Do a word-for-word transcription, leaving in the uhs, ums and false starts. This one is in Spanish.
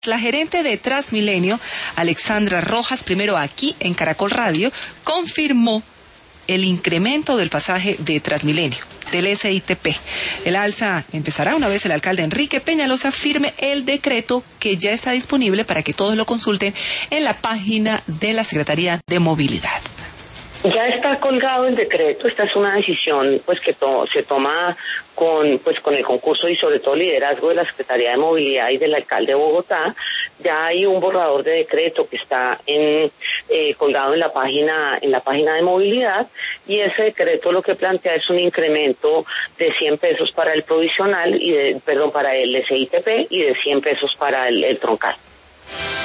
La gerente de Transmilenio, Alexandra Rojas, primero aquí en Caracol Radio, confirmó el incremento del pasaje de Transmilenio, del S I T P. El alza empezará una vez el alcalde Enrique Peñalosa firme el decreto que ya está disponible para que todos lo consulten en la página de la Secretaría de Movilidad. Ya está colgado el decreto. Esta es una decisión pues que to- se toma con pues con el concurso y sobre todo liderazgo de la Secretaría de Movilidad y del alcalde de Bogotá. Ya hay un borrador de decreto que está en eh, colgado en la página en la página de movilidad, y ese decreto lo que plantea es un incremento de cien pesos para el provisional y de perdón para el S I T P y de cien pesos para el, el troncal.